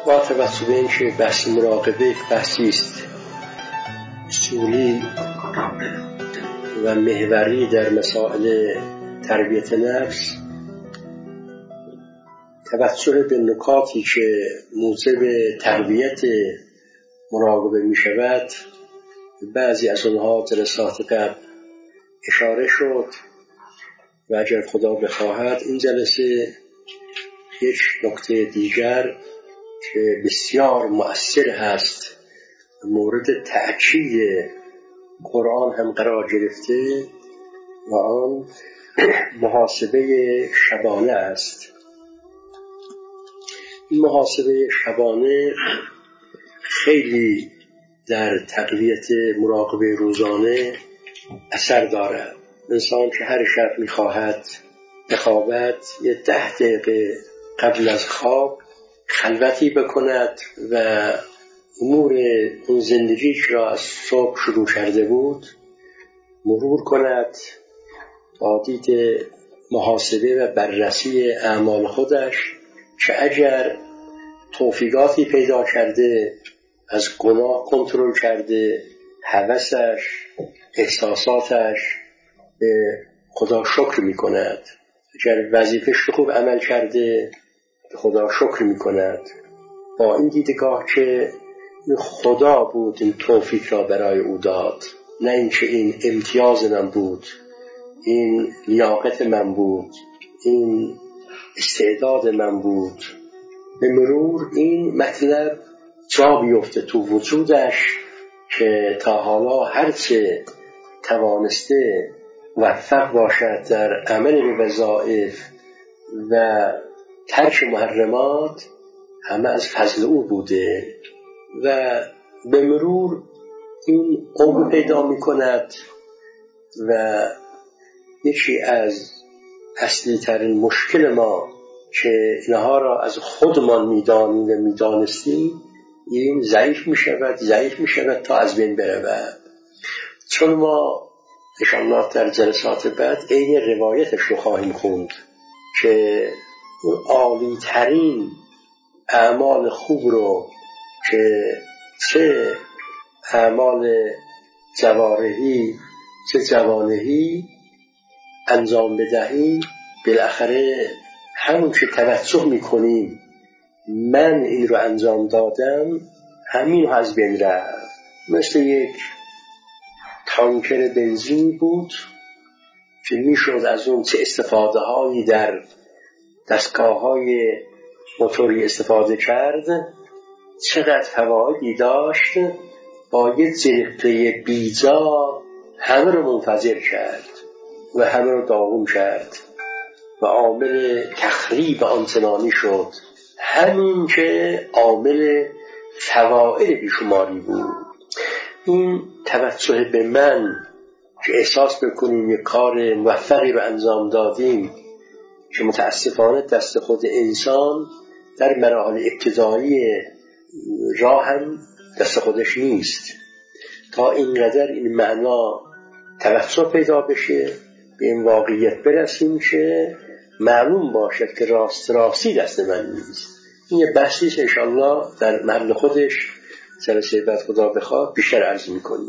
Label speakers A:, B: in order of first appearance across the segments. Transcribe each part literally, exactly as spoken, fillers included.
A: با توجه به اینکه بحث مراقبه یک بحثی است اصولی و محوری در مسائل تربیت نفس، توجه به نکاتی که موجب تقویت مراقبه می شود بعضی از اونها جلسات قبل اشاره شد و اگر خدا بخواهد این جلسه یک نکته دیگر که بسیار مؤثر هست مورد تأکید قرآن هم قرار گرفته و آن محاسبه شبانه است. این محاسبه شبانه خیلی در تقویت مراقبه روزانه اثر دارد. انسان که هر شب می‌خواهد بخوابد یه ده دقیقه قبل از خواب خلوتی بکند و امور اون زندگی را از صبح شروع کرده بود مرور کند، با دید محاسبه و بررسی اعمال خودش که اگر توفیقاتی پیدا کرده از گناه کنترل کرده، هوسش، احساساتش به خدا شکر می کند، اگر وظیفه‌اش رو خوب عمل کرده به خدا شکر می کند با این دیدگاه که خدا بود این توفیق را برای او داد، نه اینکه این امتیاز من بود، این لیاقت من بود، این استعداد من بود. به مرور این مطلب جا بیفته تو وجودش که تا حالا هرچه توانسته موفق باشد در عمل وظایف و ترک محرمات همه از فضل او بوده و به مرور این عمر پیدا می کند و یکی از اصلی ترین مشکل ما که اینها را از خودمان میدانیم و میدانستیم این ضعیف می شود ضعیف می شود تا از بین برود. چون ما انشاءالله در جلسات بعد این روایتش رو خواهیم خوند که عالی ترین اعمال خوب رو که چه اعمال جوارحی چه جوانحی انجام بدهی بالاخره همون که توجه میکنیم من این رو انجام دادم همین رو از بین رفت. مثل یک تانکر بنزین بود که میشد از اون چه استفاده هایی در دستگاه های موتوری استفاده کرد، چقدر فوایدی داشت، با یک جرقه بیجا همه رو منفجر کرد و همه رو داغون کرد و عامل تخریب آنچنانی شد همین که عامل فواید بیشماری بود. این توجه به من که احساس بکنیم یک کار موفقی رو انجام دادیم که متاسفانه دست خود انسان در مراحل ابتدایی راه هم دست خودش نیست، تا اینقدر این معنا توجه پیدا بشه به این واقعیت برسیم که معلوم باشد که راست راستی دست من نیست. این یه بحثیست انشاءالله در محل خودش جلسه بعد خدا بخواد بیشتر عرض میکنیم.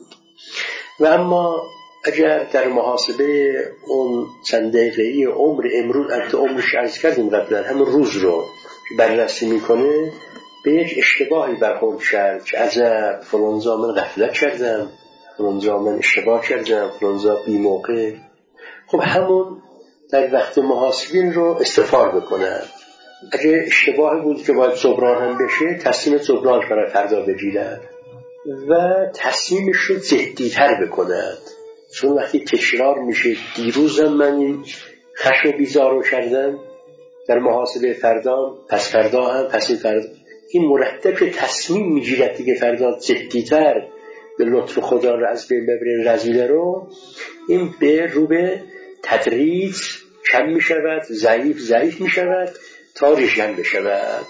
A: و اما اگر در محاسبه اون چند دقیقه‌ای عمر امروز عدد عمرش عرض کردیم قبلا، همون روز رو بررسی میکنه به یک اشتباهی برخورد کرد که عجب فلانجا من غفلت کردم، فلانجا من اشتباه کردم، فلانجا بی موقع. خب همون در وقت محاسبین رو استغفار بکنه. اگه اشتباه بود که باید جبران هم بشه تصمیم جبرانش برای فردا بگیرد و تصمیمش رو جدی‌تر بکند. چون وقتی تکرار میشه دیروزم من این خشم بیزار رو کردم در محاسبه فردا پس فردا هم پس این فردا این مرتب که تصمیم میگیرد دیگه فردا جدی‌تر به لطف خدا رو از بین ببرین رذیله رو، این به رو به تدریج کم میشود، ضعیف ضعیف میشود تا ریشن بشود.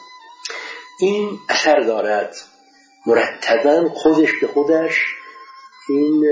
A: این اثر دارد مرتباً خودش به خودش این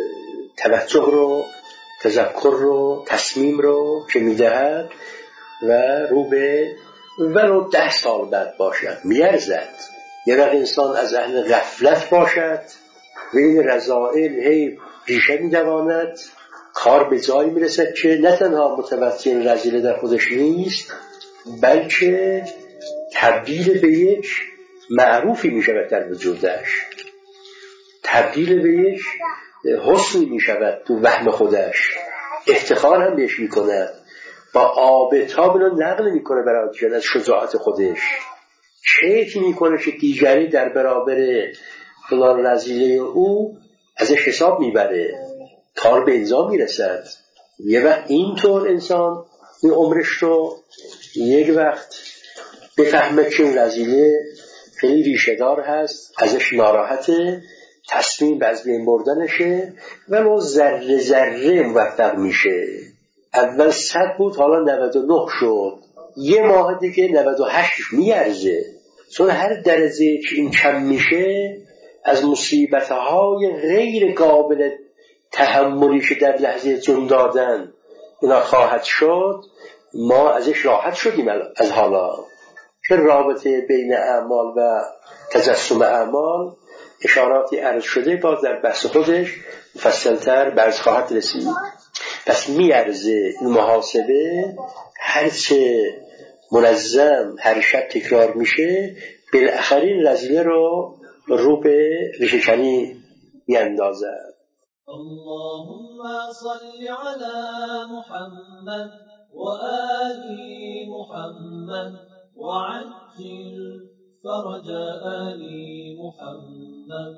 A: توجه رو، تذکر رو، تصمیم رو که میدهد و رو به ولو ده سال بعد باشد میارزد. یه وقت انسان از اهل غفلت باشد و این رذائل هی ریشه میدواند، کار به جایی میرسد که نه تنها متوجه این رذیله در خودش نیست، بلکه تبدیل به یک معروفی میشود در وجودش، تبدیل به یک حسنی میشود تو وهم خودش، افتخار هم بهش میکند، با آب تاب رو نقل میکنه برای دیگران از شجاعت خودش، شیک میکنه که دیگری در برابر فلان رذیله او ازش حساب میبره، کار به انجام میرسد. یه وقت اینطور انسان این عمرش رو یک وقت بفهمه که این رذیله خیلی ریشه‌دار هست، ازش ناراحته، تصمیم به از بین بردنشه و ما ذره ذره موفق میشه. اول صد بود حالا نود و نه شد، یه ماه دیگه نود و هشت میارزه، چون هر درجه که این کم میشه از مصیبت‌های غیر قابل تحملی که در لحظه جون دادن اینا خواهد شد، ما ازش راحت شدیم از حالا. که رابطه بین اعمال و تجسم اعمال اشاراتی عرض شده، باز در بحث خودش مفصل‌تر برز خواهد رسید. پس میارزه این محاسبه، هرچه منظم هر شب تکرار میشه بالاخره این رذیله رو رو به ریشه‌کنی میاندازد.
B: اللهم صل على محمد وآل محمد وعجل فرج آل محمد.